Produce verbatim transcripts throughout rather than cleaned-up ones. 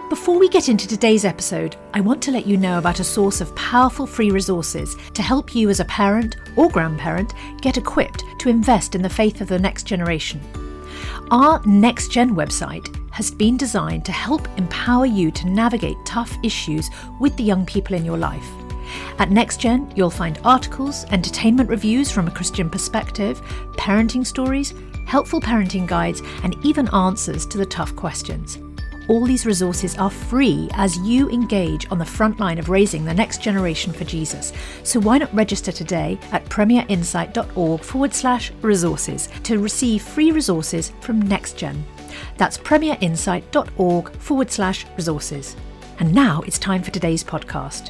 Before we get into today's episode, I want to let you know about a source of powerful free resources to help you as a parent or grandparent get equipped to invest in the faith of the next generation. Our Next Gen website has been designed to help empower you to navigate tough issues with the young people in your life. At Next Gen, you'll find articles, entertainment reviews from a Christian perspective, parenting stories, helpful parenting guides, and even answers to the tough questions. All these resources are free as you engage on the front line of raising the next generation for Jesus. So why not register today at premierinsight.org forward slash resources to receive free resources from NextGen. That's premierinsight.org forward slash resources. And now it's time for today's podcast.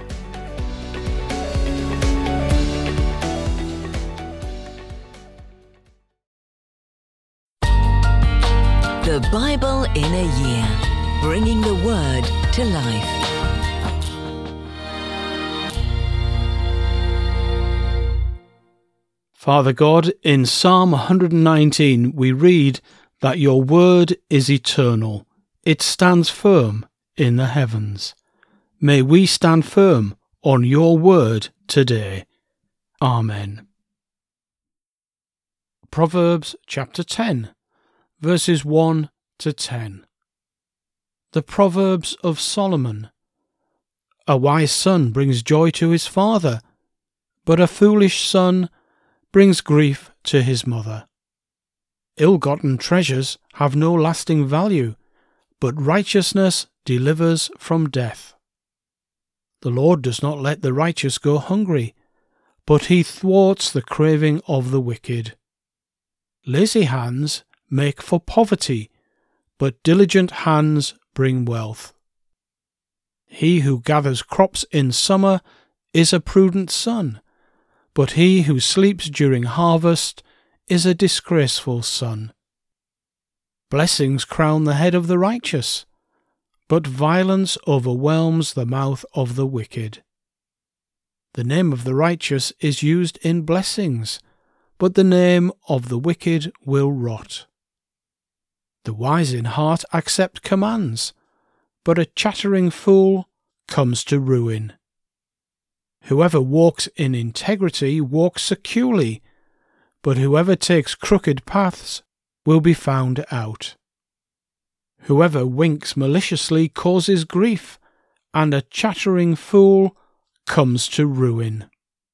The Bible in a Year, bringing the Word to life. Father God, in Psalm one hundred nineteen we read that your Word is eternal. It stands firm in the heavens. May we stand firm on your Word today. Amen. Proverbs chapter ten. Verses one to ten. The Proverbs of Solomon. A wise son brings joy to his father, but a foolish son brings grief to his mother. Ill-gotten treasures have no lasting value, but righteousness delivers from death. The Lord does not let the righteous go hungry, but he thwarts the craving of the wicked. Lazy hands make for poverty, but diligent hands bring wealth. He who gathers crops in summer is a prudent son, but he who sleeps during harvest is a disgraceful son. Blessings crown the head of the righteous, but violence overwhelms the mouth of the wicked. The name of the righteous is used in blessings, but the name of the wicked will rot. The wise in heart accept commands, but a chattering fool comes to ruin. Whoever walks in integrity walks securely, but whoever takes crooked paths will be found out. Whoever winks maliciously causes grief, and a chattering fool comes to ruin.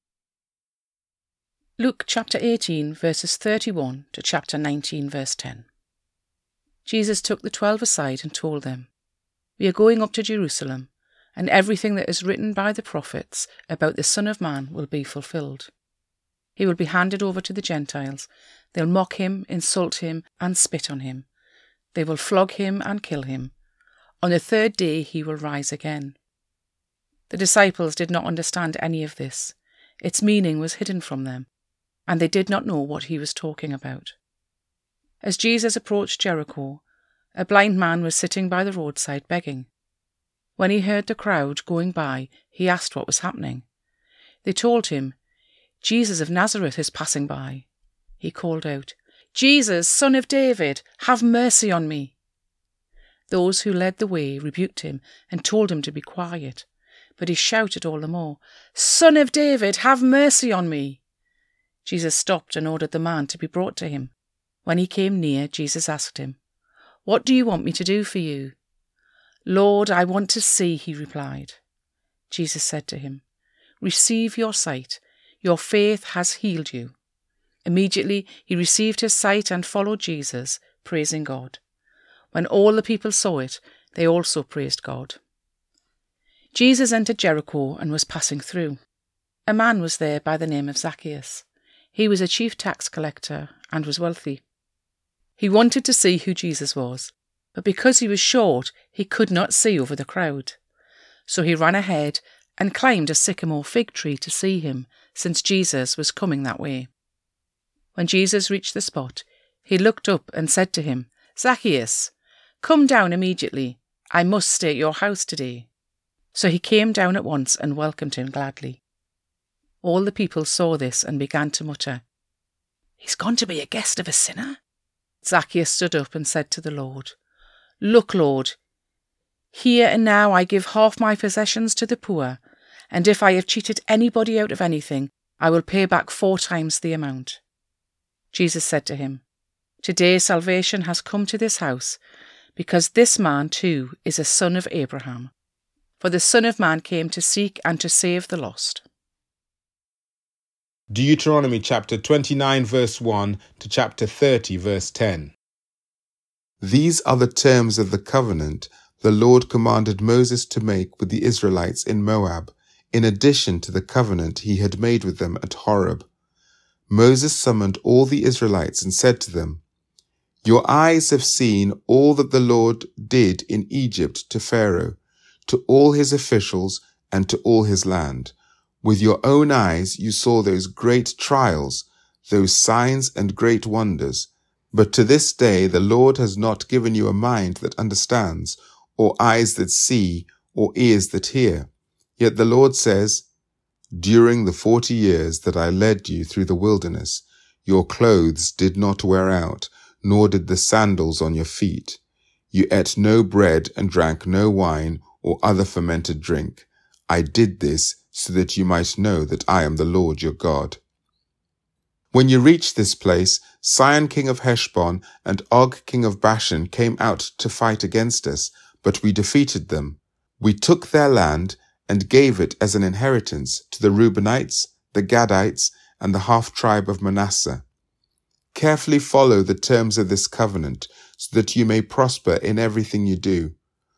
Luke chapter eighteen, verses thirty-one to chapter nineteen, verse ten. Jesus took the twelve aside and told them, "We are going up to Jerusalem, and everything that is written by the prophets about the Son of Man will be fulfilled. He will be handed over to the Gentiles. They'll mock him, insult him, and spit on him. They will flog him and kill him. On the third day he will rise again." The disciples did not understand any of this. Its meaning was hidden from them, and they did not know what he was talking about. As Jesus approached Jericho, a blind man was sitting by the roadside begging. When he heard the crowd going by, he asked what was happening. They told him, "Jesus of Nazareth is passing by." He called out, "Jesus, Son of David, have mercy on me." Those who led the way rebuked him and told him to be quiet, but he shouted all the more, "Son of David, have mercy on me." Jesus stopped and ordered the man to be brought to him. When he came near, Jesus asked him, "What do you want me to do for you?" "Lord, I want to see," he replied. Jesus said to him, "Receive your sight. Your faith has healed you." Immediately he received his sight and followed Jesus, praising God. When all the people saw it, they also praised God. Jesus entered Jericho and was passing through. A man was there by the name of Zacchaeus. He was a chief tax collector and was wealthy. He wanted to see who Jesus was, but because he was short, he could not see over the crowd. So he ran ahead and climbed a sycamore fig tree to see him, since Jesus was coming that way. When Jesus reached the spot, he looked up and said to him, "Zacchaeus, come down immediately. I must stay at your house today." So he came down at once and welcomed him gladly. All the people saw this and began to mutter, "He's gone to be a guest of a sinner?" Zacchaeus stood up and said to the Lord, "Look, Lord, Here and now I give half my possessions to the poor, and if I have cheated anybody out of anything, I will pay back four times the amount." Jesus said to him, "Today salvation has come to this house, because this man too is a son of Abraham. For the Son of Man came to seek and to save the lost." Deuteronomy chapter twenty-nine verse one to chapter thirty verse ten. These are the terms of the covenant the Lord commanded Moses to make with the Israelites in Moab, in addition to the covenant he had made with them at Horeb. Moses summoned all the Israelites and said to them, "Your eyes have seen all that the Lord did in Egypt to Pharaoh, to all his officials, and to all his land. With your own eyes you saw those great trials, those signs and great wonders. But to this day the Lord has not given you a mind that understands, or eyes that see, or ears that hear. Yet the Lord says, during the forty years that I led you through the wilderness, your clothes did not wear out, nor did the sandals on your feet. You ate no bread and drank no wine or other fermented drink. I did this so that you might know that I am the Lord your God." When you reached this place, Sihon king of Heshbon and Og king of Bashan came out to fight against us, but we defeated them. We took their land and gave it as an inheritance to the Reubenites, the Gadites, and the half-tribe of Manasseh. Carefully follow the terms of this covenant, so that you may prosper in everything you do.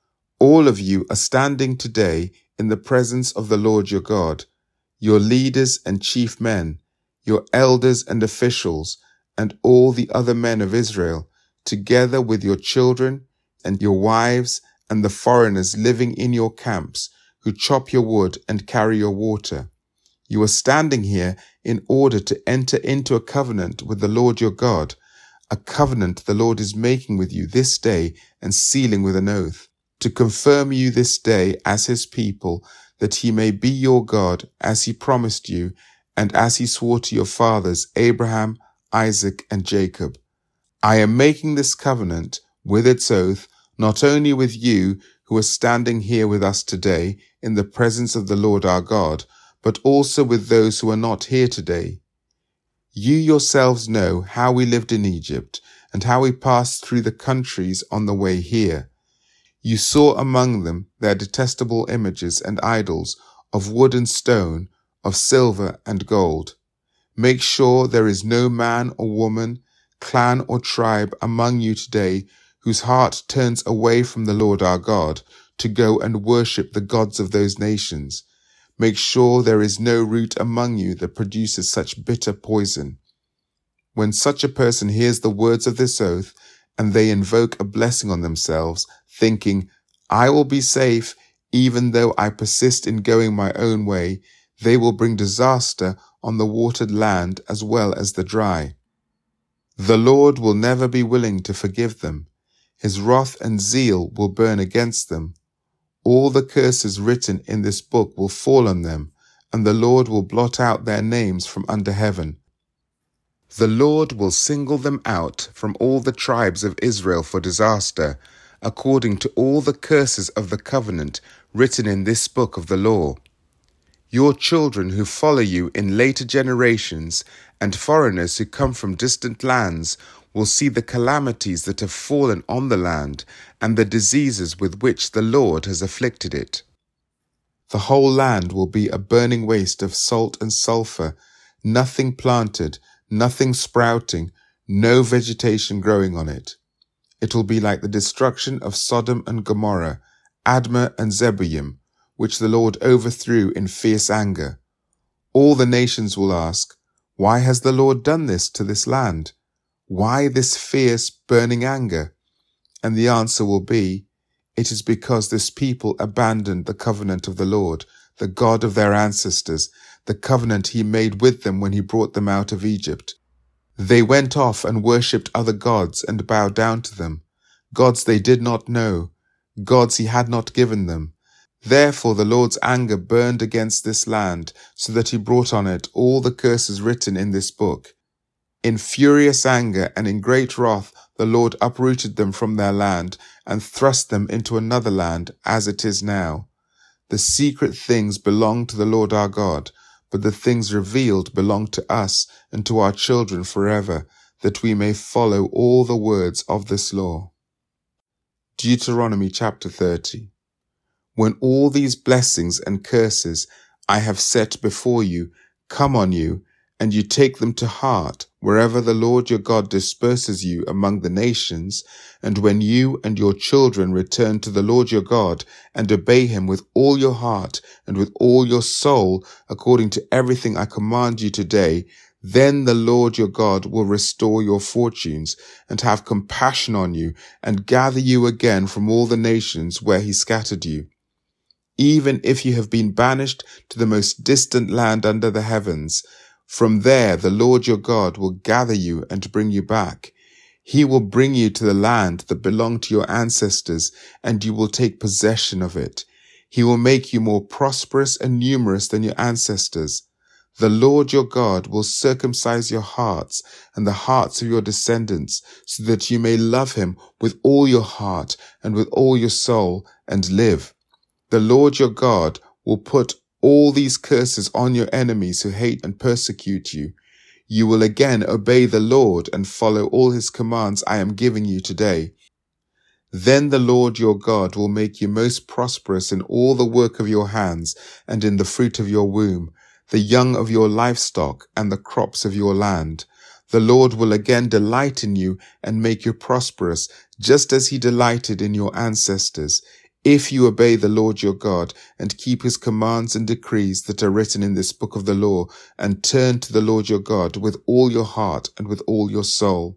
All of you are standing today in the presence of the Lord your God, your leaders and chief men, your elders and officials, and all the other men of Israel, together with your children and your wives and the foreigners living in your camps, who chop your wood and carry your water. You are standing here in order to enter into a covenant with the Lord your God, a covenant the Lord is making with you this day and sealing with an oath, to confirm you this day as his people, that he may be your God as he promised you and as he swore to your fathers Abraham, Isaac, and Jacob. I am making this covenant with its oath not only with you who are standing here with us today in the presence of the Lord our God, but also with those who are not here today. You yourselves know how we lived in Egypt and how we passed through the countries on the way here. You saw among them their detestable images and idols of wood and stone, of silver and gold. Make sure there is no man or woman, clan or tribe among you today whose heart turns away from the Lord our God to go and worship the gods of those nations. Make sure there is no root among you that produces such bitter poison. When such a person hears the words of this oath, and they invoke a blessing on themselves, thinking, I will be safe, even though I persist in going my own way, they will bring disaster on the watered land as well as the dry. The Lord will never be willing to forgive them. His wrath and zeal will burn against them. All the curses written in this book will fall on them, and the Lord will blot out their names from under heaven. The Lord will single them out from all the tribes of Israel for disaster, according to all the curses of the covenant written in this book of the law. Your children who follow you in later generations and foreigners who come from distant lands will see the calamities that have fallen on the land and the diseases with which the Lord has afflicted it. The whole land will be a burning waste of salt and sulfur, nothing planted, nothing sprouting, no vegetation growing on it. It will be like the destruction of Sodom and Gomorrah, Admah and Zeboim, which the Lord overthrew in fierce anger. All the nations will ask, why has the Lord done this to this land? Why this fierce, burning anger? And the answer will be, it is because this people abandoned the covenant of the Lord, the God of their ancestors, the covenant he made with them when he brought them out of Egypt. They went off and worshipped other gods and bowed down to them, gods they did not know, gods he had not given them. Therefore the Lord's anger burned against this land, so that he brought on it all the curses written in this book. In furious anger and in great wrath, the Lord uprooted them from their land and thrust them into another land as it is now. The secret things belong to the Lord our God, but the things revealed belong to us and to our children forever, that we may follow all the words of this law. Deuteronomy chapter thirty. When all these blessings and curses I have set before you come on you, and you take them to heart wherever the Lord your God disperses you among the nations, and when you and your children return to the Lord your God and obey him with all your heart and with all your soul, according to everything I command you today, then the Lord your God will restore your fortunes and have compassion on you and gather you again from all the nations where he scattered you. Even if you have been banished to the most distant land under the heavens, from there the Lord your God will gather you and bring you back. He will bring you to the land that belonged to your ancestors, and you will take possession of it. He will make you more prosperous and numerous than your ancestors. The Lord your God will circumcise your hearts and the hearts of your descendants, so that you may love him with all your heart and with all your soul and live. The Lord your God will put all these curses on your enemies who hate and persecute you. You will again obey the Lord and follow all his commands I am giving you today. Then the Lord your God will make you most prosperous in all the work of your hands and in the fruit of your womb, the young of your livestock and the crops of your land. The Lord will again delight in you and make you prosperous, just as he delighted in your ancestors, if you obey the Lord your God and keep his commands and decrees that are written in this book of the law, and turn to the Lord your God with all your heart and with all your soul.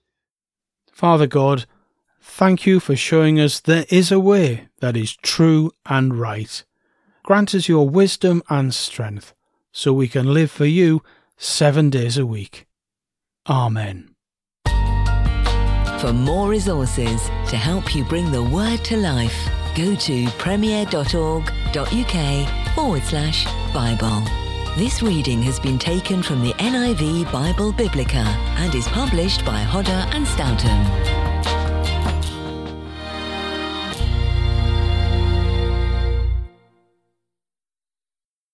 Father God, thank you for showing us there is a way that is true and right. Grant us your wisdom and strength, so we can live for you seven days a week. Amen. For more resources to help you bring the word to life, go to premier.org.uk forward slash Bible. This reading has been taken from the N I V Bible Biblica and is published by Hodder and Stoughton.